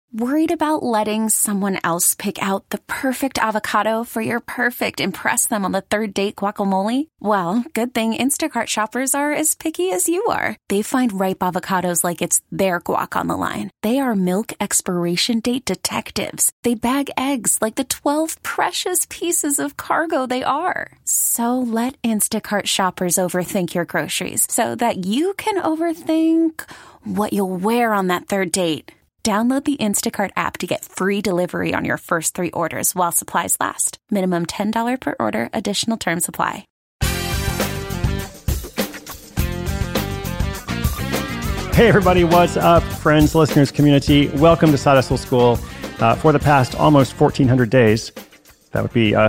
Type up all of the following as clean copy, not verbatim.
Worried about letting someone else pick out the perfect avocado for your perfect impress them on the third date guacamole? Well, good thing Instacart shoppers are as picky as you are. They find ripe avocados like it's their guac on the line. They are milk expiration date detectives. They bag eggs like the 12 precious pieces of cargo they are. So let Instacart shoppers overthink your groceries so that you can overthink what you'll wear on that third date. Download the Instacart app to get free delivery on your first 3 orders while supplies last. Minimum $10 per order. Additional terms apply. Hey everybody, what's up, friends, listeners, community? Welcome to Side Hustle School. For the past almost 1,400 days, that would be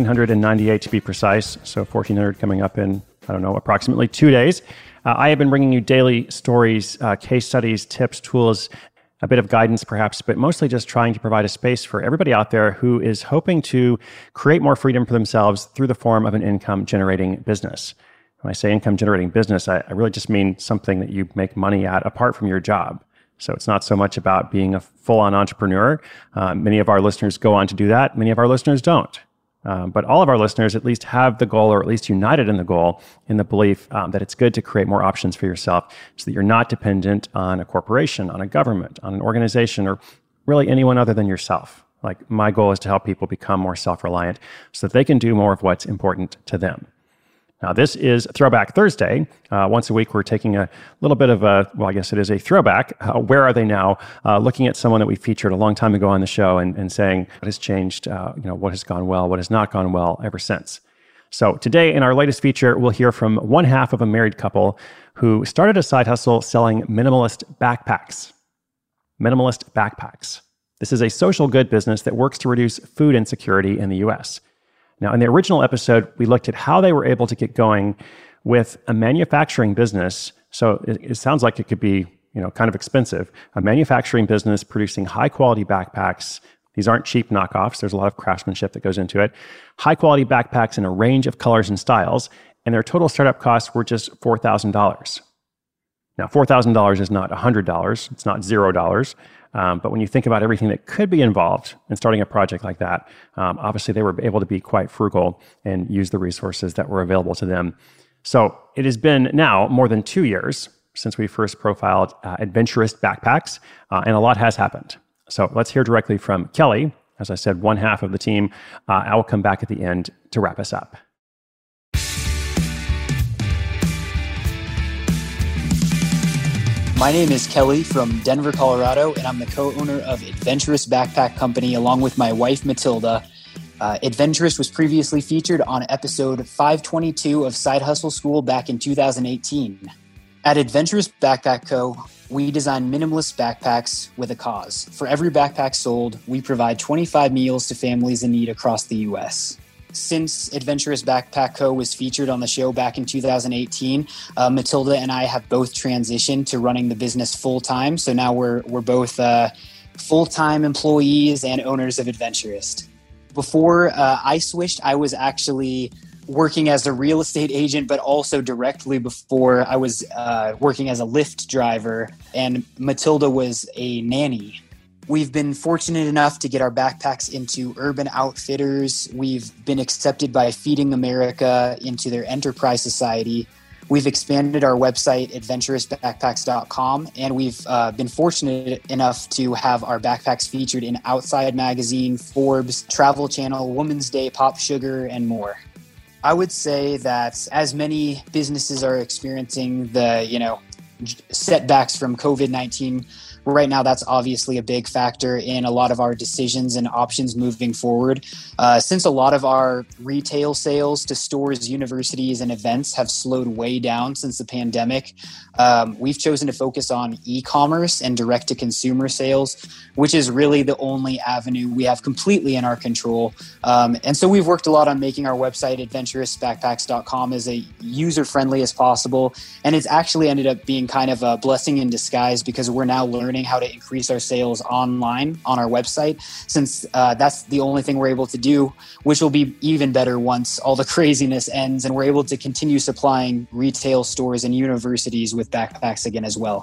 1,398 to be precise, so 1,400 coming up in, approximately 2 days. I have been bringing you daily stories, case studies, tips, tools, a bit of guidance perhaps, but mostly just trying to provide a space for everybody out there who is hoping to create more freedom for themselves through the form of an income-generating business. When I say income-generating business, I really just mean something that you make money at apart from your job. So it's not so much about being a full-on entrepreneur. Many of our listeners go on to do that. Many of our listeners don't. But all of our listeners at least have the goal, or at least united in the goal, in the belief that it's good to create more options for yourself so that you're not dependent on a corporation, on a government, on an organization, or really anyone other than yourself. Like, my goal is to help people become more self-reliant so that they can do more of what's important to them. Now, this is Throwback Thursday. Once a week, we're taking a little bit of I guess it is a throwback. Where are they now? Looking at someone that we featured a long time ago on the show and saying what has changed, what has gone well, what has not gone well ever since. So today, in our latest feature, we'll hear from one half of a married couple who started a side hustle selling minimalist backpacks. Minimalist backpacks. This is a social good business that works to reduce food insecurity in the U.S. Now, in the original episode, we looked at how they were able to get going with a manufacturing business. So it sounds like it could be, kind of expensive. A manufacturing business producing high-quality backpacks. These aren't cheap knockoffs. There's a lot of craftsmanship that goes into it. High-quality backpacks in a range of colors and styles. And their total startup costs were just $4,000. Now, $4,000 is not $100. It's not $0. But when you think about everything that could be involved in starting a project like that, obviously they were able to be quite frugal and use the resources that were available to them. So it has been now more than 2 years since we first profiled Adventurist backpacks, and a lot has happened. So let's hear directly from Kelly. As I said, one half of the team. I will come back at the end to wrap us up. My name is Kelly from Denver, Colorado, and I'm the co-owner of Adventurist Backpack Company along with my wife, Matilda. Adventurist was previously featured on episode 522 of Side Hustle School back in 2018. At Adventurist Backpack Co., we design minimalist backpacks with a cause. For every backpack sold, we provide 25 meals to families in need across the U.S. Since Adventurist Backpack Co. was featured on the show back in 2018, Matilda and I have both transitioned to running the business full-time. So now we're both full-time employees and owners of Adventurist. Before I switched, I was actually working as a real estate agent, but also directly before I was working as a Lyft driver, and Matilda was a nanny. We've been fortunate enough to get our backpacks into Urban Outfitters. We've been accepted by Feeding America into their Enterprise Society. We've expanded our website, adventurousbackpacks.com, and we've been fortunate enough to have our backpacks featured in Outside Magazine, Forbes, Travel Channel, Woman's Day, Pop Sugar, and more. I would say that as many businesses are experiencing the, setbacks from COVID-19, right now, that's obviously a big factor in a lot of our decisions and options moving forward. Since a lot of our retail sales to stores, universities, and events have slowed way down since the pandemic, we've chosen to focus on e-commerce and direct-to-consumer sales, which is really the only avenue we have completely in our control. And so we've worked a lot on making our website, adventurousbackpacks.com, as user-friendly as possible. And it's actually ended up being kind of a blessing in disguise because we're now learning how to increase our sales online on our website, since that's the only thing we're able to do, which will be even better once all the craziness ends and we're able to continue supplying retail stores and universities with backpacks again as well.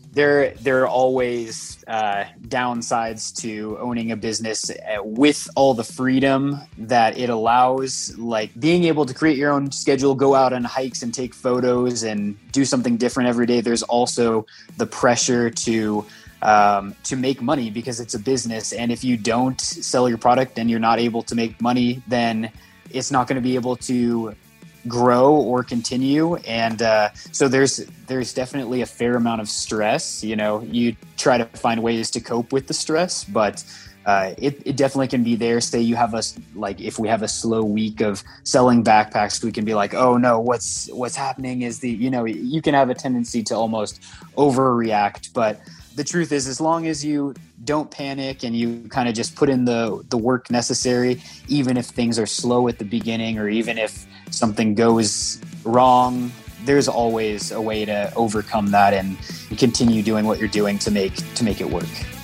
There are always downsides to owning a business with all the freedom that it allows, like being able to create your own schedule, go out on hikes and take photos and do something different every day. There's also the pressure to make money because it's a business. And if you don't sell your product and you're not able to make money, then it's not going to be able to grow or continue. And so there's definitely a fair amount of stress. You try to find ways to cope with the stress, but it definitely can be there. Say you have if we have a slow week of selling backpacks, we can be like, oh no, what's happening is you can have a tendency to almost overreact. But the truth is, as long as you don't panic and you kind of just put in the work necessary, even if things are slow at the beginning or even if something goes wrong, there's always a way to overcome that and continue doing what you're doing to make it work.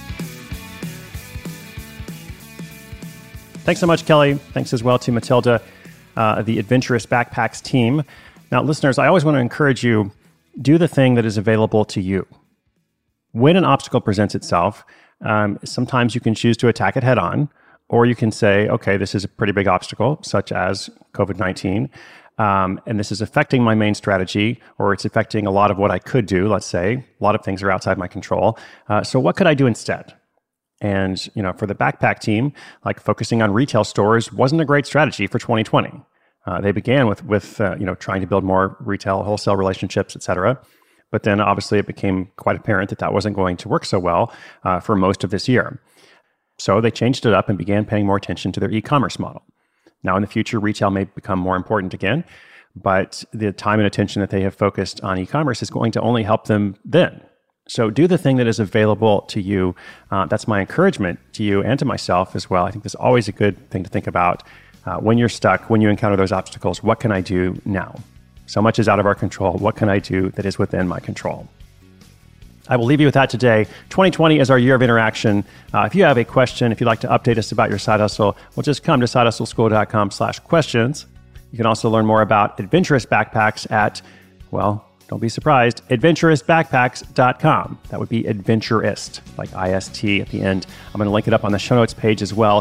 Thanks so much, Kelly. Thanks as well to Matilda, the Adventurous Backpacks team. Now, listeners, I always want to encourage you, do the thing that is available to you. When an obstacle presents itself, sometimes you can choose to attack it head on, or you can say, okay, this is a pretty big obstacle, such as COVID-19, and this is affecting my main strategy, or it's affecting a lot of what I could do, let's say. A lot of things are outside my control. So what could I do instead? And, for the backpack team, like focusing on retail stores wasn't a great strategy for 2020. They began with trying to build more retail, wholesale relationships, et cetera. But then obviously it became quite apparent that wasn't going to work so well for most of this year. So they changed it up and began paying more attention to their e-commerce model. Now in the future, retail may become more important again, but the time and attention that they have focused on e-commerce is going to only help them then. So do the thing that is available to you. That's my encouragement to you and to myself as well. I think that's always a good thing to think about when you're stuck, when you encounter those obstacles. What can I do now? So much is out of our control. What can I do that is within my control? I will leave you with that today. 2020 is our year of interaction. If you have a question, if you'd like to update us about your side hustle, well, just come to sidehustleschool.com/questions. You can also learn more about Adventurous Backpacks at, don't be surprised, adventurousbackpacks.com. That would be adventurist, like IST at the end. I'm going to link it up on the show notes page as well,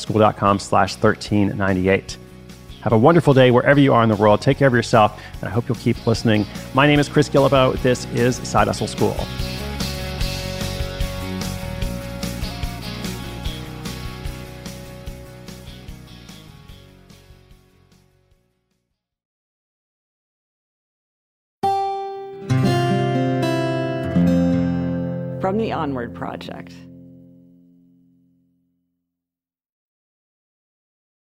sidehustleschool.com/1398. Have a wonderful day wherever you are in the world. Take care of yourself, and I hope you'll keep listening. My name is Chris Guillebeau. This is Side Hustle School. From the Onward Project.